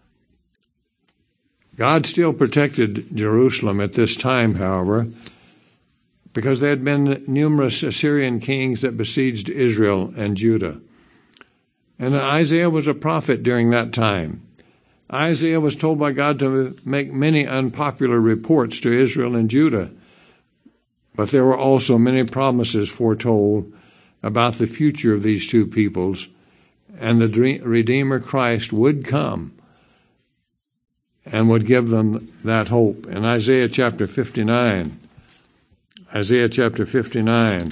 God still protected Jerusalem at this time, however, because there had been numerous Assyrian kings that besieged Israel and Judah. And Isaiah was a prophet during that time. Isaiah was told by God to make many unpopular reports to Israel and Judah, but there were also many promises foretold about the future of these two peoples, and the Redeemer Christ would come and would give them that hope. In Isaiah chapter fifty-nine, Isaiah chapter fifty-nine,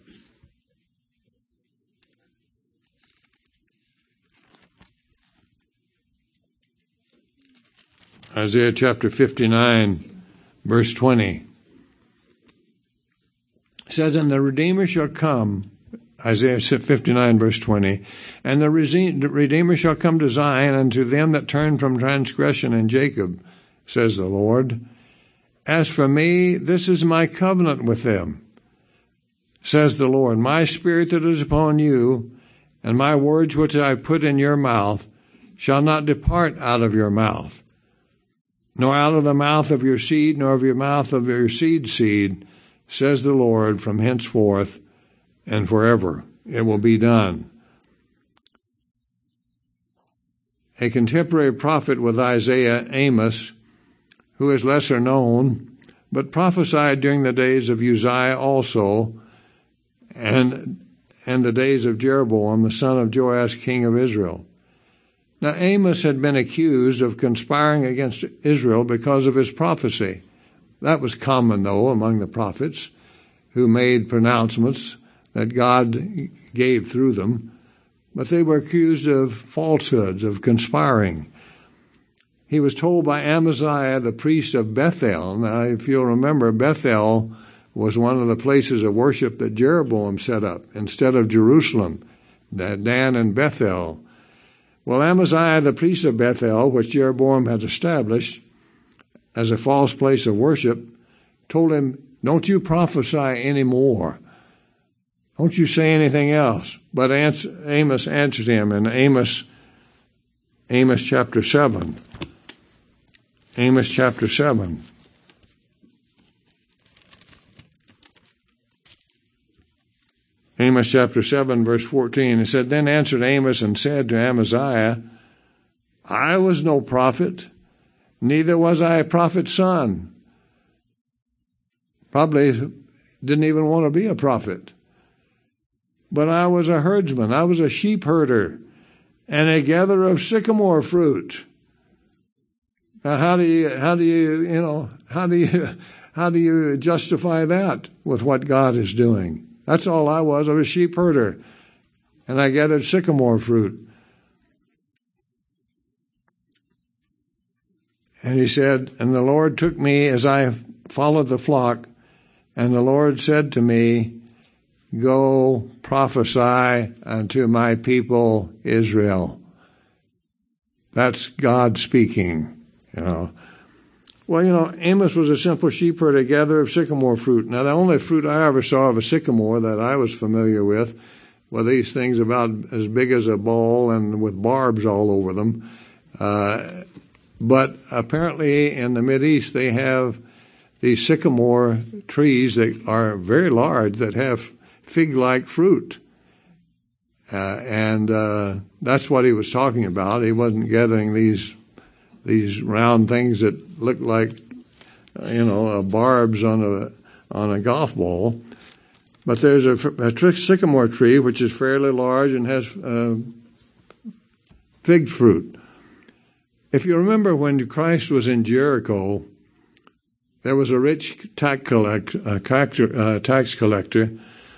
Isaiah chapter fifty-nine, verse twenty, says, "And the Redeemer shall come," Isaiah fifty-nine, verse twenty, "and the Redeemer shall come to Zion, and to them that turn from transgression in Jacob, says the Lord. As for me, this is my covenant with them, says the Lord. My spirit that is upon you, and my words which I put in your mouth, shall not depart out of your mouth, nor out of the mouth of your seed, nor of your mouth of your seed's seed, says the Lord, from henceforth and forever. It will be done." A contemporary prophet with Isaiah, Amos, who is lesser known, but prophesied during the days of Uzziah also, and, and the days of Jeroboam, the son of Joash, king of Israel. Now Amos had been accused of conspiring against Israel because of his prophecy. That was common, though, among the prophets who made pronouncements that God gave through them. But they were accused of falsehoods, of conspiring. He was told by Amaziah, the priest of Bethel. Now, if you'll remember, Bethel was one of the places of worship that Jeroboam set up instead of Jerusalem, Dan and Bethel. Well, Amaziah, the priest of Bethel, which Jeroboam had established as a false place of worship, told him, "Don't you prophesy anymore. Don't you say anything else." But Amos answered him in Amos, Amos chapter seven. Amos chapter seven. Amos chapter seven, verse fourteen. It said, "Then answered Amos and said to Amaziah, I was no prophet, neither was I a prophet's son." Probably didn't even want to be a prophet. "But I was a herdsman, I was a sheep herder, and a gatherer of sycamore fruit." Now, how do you, how do you, you know, how do you, how do you justify that with what God is doing? That's all I was. I was a sheep herder, and I gathered sycamore fruit. And he said, "And the Lord took me as I followed the flock, and the Lord said to me, Go prophesy unto my people Israel." That's God speaking, you know. Well, you know, Amos was a simple sheep herder, gatherer of sycamore fruit. Now, the only fruit I ever saw of a sycamore that I was familiar with were these things about as big as a ball and with barbs all over them. Uh, but apparently in the Mideast they have these sycamore trees that are very large that have fig-like fruit. Uh, and uh, that's what he was talking about. He wasn't gathering these these round things that look like, you know, uh, barbs on a on a golf ball. But there's a, a sycamore tree which is fairly large and has uh, fig fruit. If you remember when Christ was in Jericho, there was a rich tax collector, uh, tax collector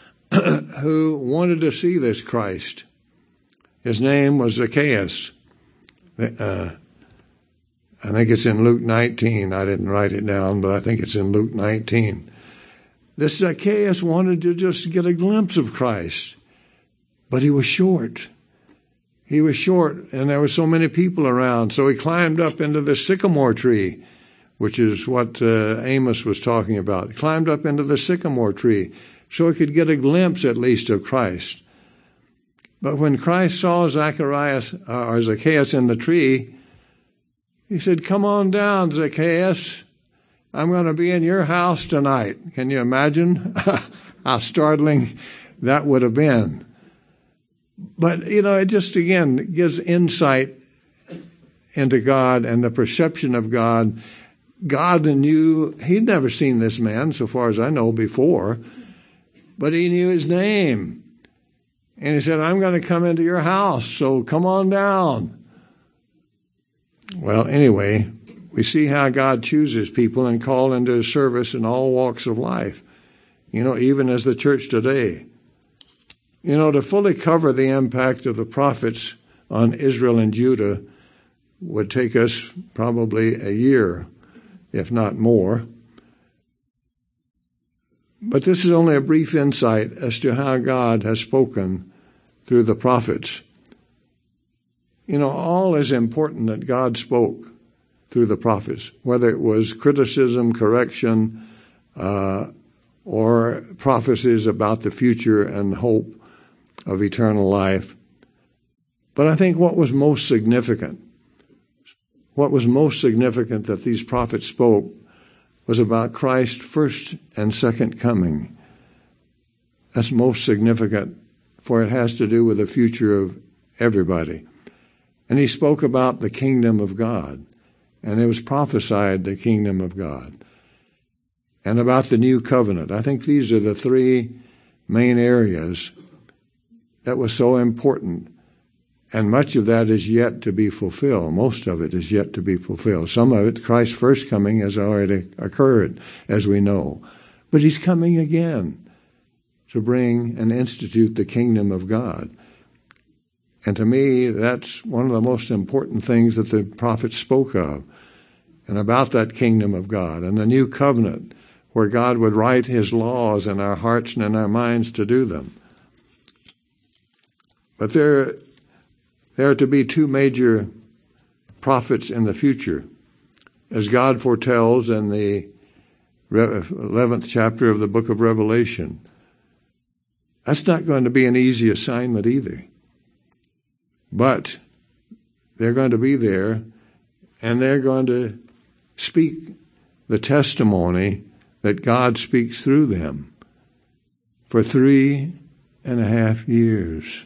who wanted to see this Christ. His name was Zacchaeus. Uh, I think it's in Luke nineteen. I didn't write it down, but I think it's in Luke nineteen. This Zacchaeus wanted to just get a glimpse of Christ, but he was short. He was short, and there were so many people around. So he climbed up into the sycamore tree, which is what uh, Amos was talking about. He climbed up into the sycamore tree so he could get a glimpse at least of Christ. But when Christ saw Zacharias, uh, or Zacchaeus in the tree, he said, "Come on down, Zacchaeus. I'm going to be in your house tonight." Can you imagine how startling that would have been? But, you know, it just, again, gives insight into God and the perception of God. God knew, he'd never seen this man, so far as I know, before, but he knew his name. And he said, "I'm going to come into your house, so come on down." Well, anyway, we see how God chooses people and calls into his service in all walks of life, you know, even as the church today. You know, to fully cover the impact of the prophets on Israel and Judah would take us probably a year, if not more. But this is only a brief insight as to how God has spoken through the prophets. You know, all is important that God spoke through the prophets, whether it was criticism, correction, uh, or prophecies about the future and hope of eternal life. But I think what was most significant, what was most significant that these prophets spoke was about Christ's first and second coming. That's most significant, for it has to do with the future of everybody. And he spoke about the kingdom of God, and it was prophesied the kingdom of God, and about the new covenant. I think these are the three main areas that was so important And much of that is yet to be fulfilled. Most of it is yet to be fulfilled. Some of it, Christ's first coming, has already occurred, as we know. But he's coming again to bring and institute the kingdom of God. And to me, that's one of the most important things that the prophets spoke of, and about that kingdom of God and the new covenant, where God would write his laws in our hearts and in our minds to do them. But there, there are to be two major prophets in the future, as God foretells in the eleventh chapter of the book of Revelation. That's not going to be an easy assignment either. But they're going to be there, and they're going to speak the testimony that God speaks through them for three and a half years.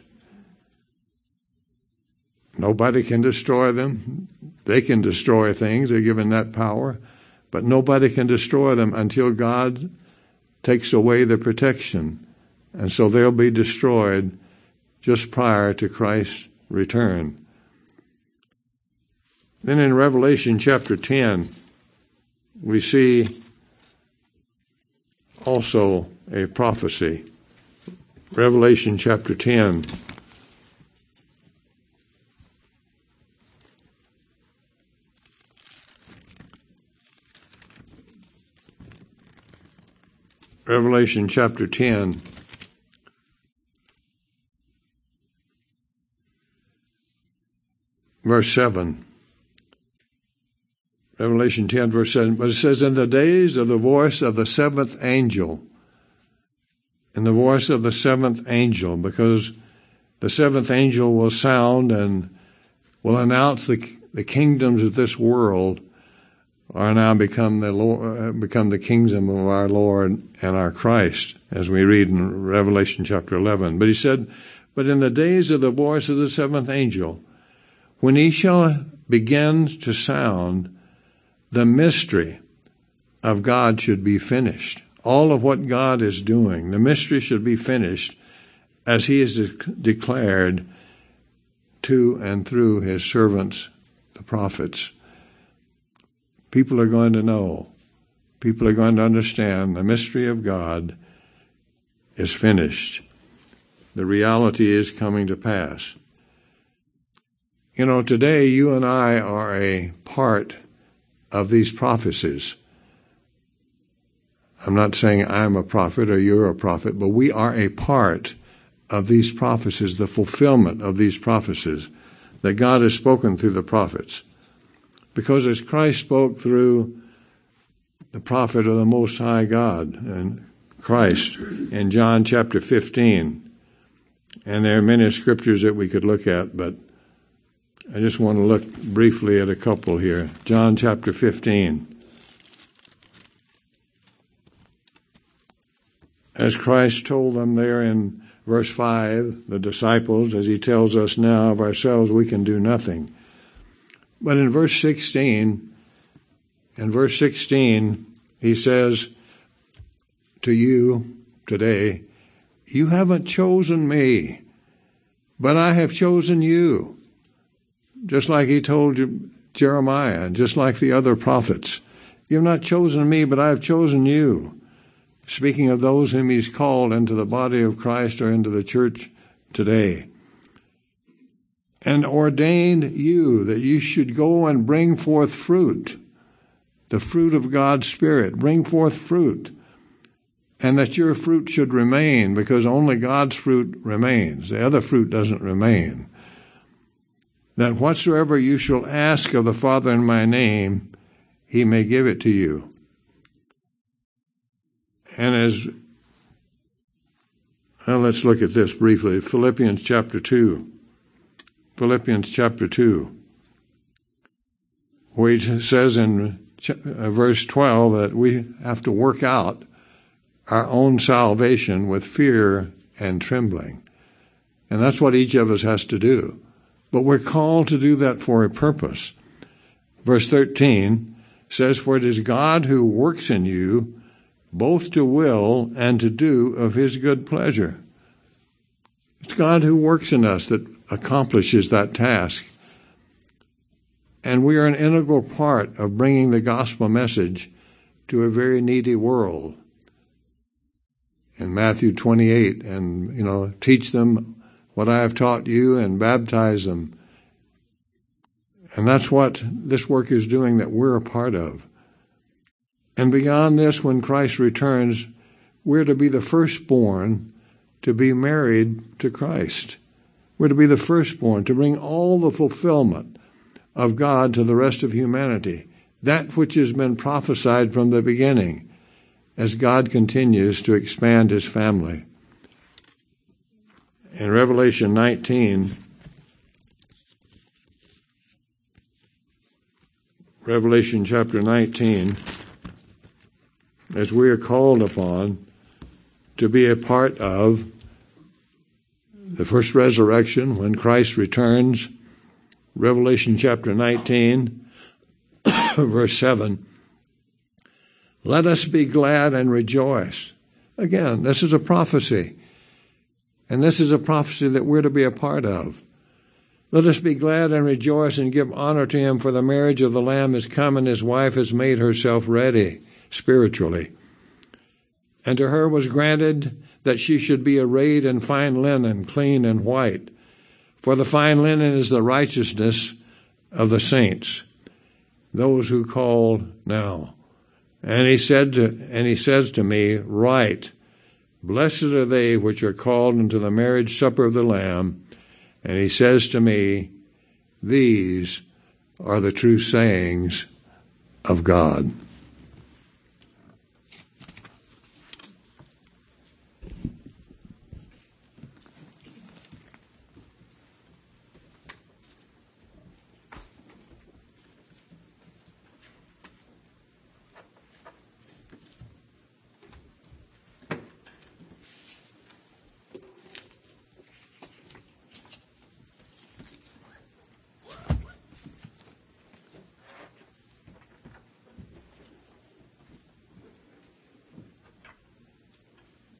Nobody can destroy them. They can destroy things. They're given that power. But nobody can destroy them until God takes away the protection. And so they'll be destroyed just prior to Christ's return. Then in Revelation chapter ten, we see also a prophecy. Revelation chapter ten. Revelation chapter ten. Verse seven. Revelation ten, verse seven. But it says, in the days of the voice of the seventh angel, in the voice of the seventh angel, because the seventh angel will sound and will announce the, the kingdoms of this world are now become the Lord, become the kingdom of our Lord and our Christ, as we read in Revelation chapter eleven. But he said, but in the days of the voice of the seventh angel, when he shall begin to sound, the mystery of God should be finished. All of what God is doing, the mystery should be finished as he has de- declared to and through his servants, the prophets. People are going to know. People are going to understand the mystery of God is finished. The reality is coming to pass. You know, today you and I are a part of these prophecies. I'm not saying I'm a prophet or you're a prophet, but we are a part of these prophecies, the fulfillment of these prophecies that God has spoken through the prophets. Because as Christ spoke through the prophet of the Most High God and Christ in John chapter fifteen, and there are many scriptures that we could look at, but I just want to look briefly at a couple here. John chapter fifteen. As Christ told them there in verse five, the disciples, as he tells us now of ourselves, we can do nothing. But in verse sixteen, in verse sixteen, he says to you today, you haven't chosen me, but I have chosen you. Just like he told Jeremiah, just like the other prophets. You have not chosen me, but I have chosen you. Speaking of those whom he's called into the body of Christ or into the church today. And ordained you that you should go and bring forth fruit, the fruit of God's Spirit. Bring forth fruit. And that your fruit should remain, because only God's fruit remains. The other fruit doesn't remain. That whatsoever you shall ask of the Father in my name, he may give it to you. And as, well, let's look at this briefly. Philippians chapter two. Philippians chapter two. Where he says in verse twelve that we have to work out our own salvation with fear and trembling. And that's what each of us has to do. But we're called to do that for a purpose. Verse thirteen says, for it is God who works in you both to will and to do of his good pleasure. It's God who works in us, that accomplishes that task. And we are an integral part of bringing the gospel message to a very needy world. In Matthew twenty-eight, and, you know, teach them what I have taught you and baptize them. And that's what this work is doing that we're a part of. And beyond this, when Christ returns, we're to be the firstborn to be married to Christ. We're to be the firstborn, to bring all the fulfillment of God to the rest of humanity, that which has been prophesied from the beginning, as God continues to expand his family. In Revelation nineteen, Revelation chapter nineteen, as we are called upon to be a part of the first resurrection when Christ returns, Revelation chapter nineteen, verse seven, let us be glad and rejoice. Again, this is a prophecy, and this is a prophecy that we're to be a part of. Let us be glad and rejoice and give honor to him, for the marriage of the Lamb is come, and his wife has made herself ready spiritually. And to her was granted that she should be arrayed in fine linen, clean and white. For the fine linen is the righteousness of the saints, those who call now. And he said to, and he says to me, write, blessed are they which are called into the marriage supper of the Lamb. And he says to me, these are the true sayings of God.